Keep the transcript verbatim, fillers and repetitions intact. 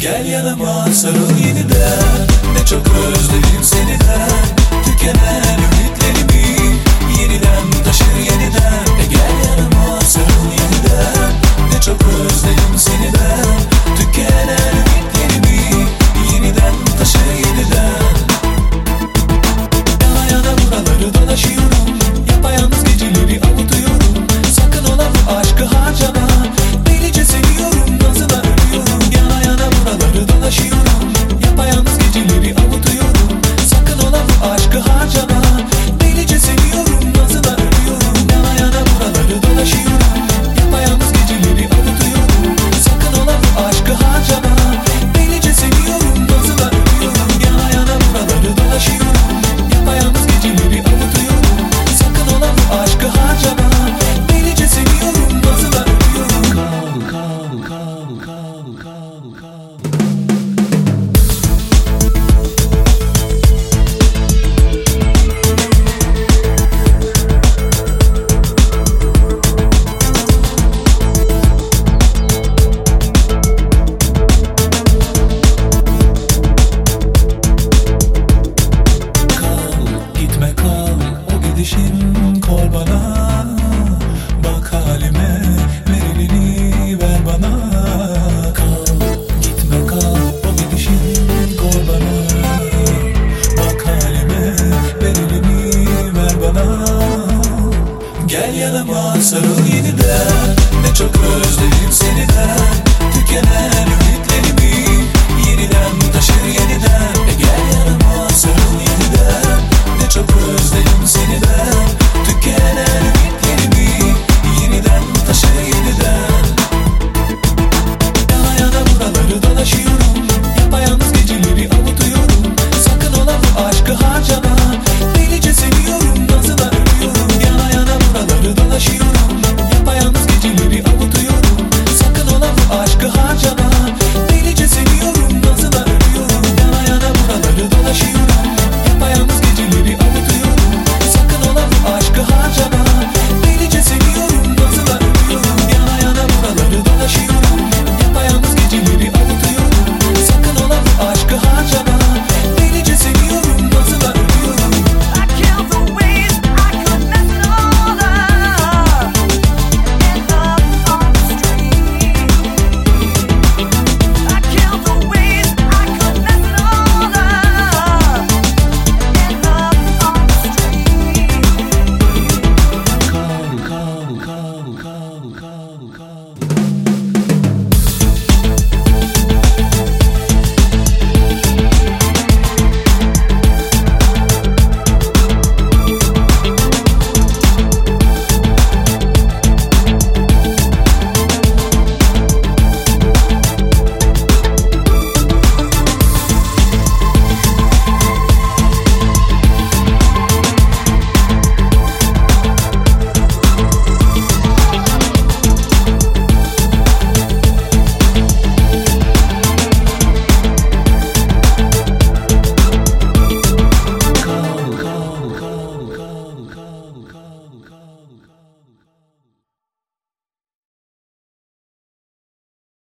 Gel yanıma sarıl yeniden, ne çok özledim seni de. Tükenen ümitlerimi yeniden taşır yeniden. E gel yanıma sarıl yeniden, ne çok özledim seni de. Tükenen ümitlerimi yeniden taşır yeniden. Yana yana buraları dolaşıyorum, yapayalnız geceleri avutuyorum. Sakın ola bu aşkı harcama, delice seviyorum, nazına ölüyorum. Yana yana buraları dolaşıyorum, yapayalnız geceleri avutuyorum. Sakın ola bu aşkı harcama, delice seviyorum, nazına ölüyorum. Yana yana buraları dolaşıyorum, yapayalnız geceleri avutuyorum. Sakın ola bu aşkı harcama, delice seviyorum, nazına ölüyorum. Yana yana buraları dolaşıyorum, yapayalnız geceleri avutuyorum. Sakın ola bu aşkı harcama, delice seviyorum, nazına ölüyorum. Kal kal kal kal kal kal. Kal, gitme kal, o gidişin kor bana. Bak halime, ver elini ver bana. Kal, gitme kal, o gidişin kor bana. Bak halime, ver elini ver bana. Gel yanıma sarıl yeniden, ne çok özledim seni de. Tükenen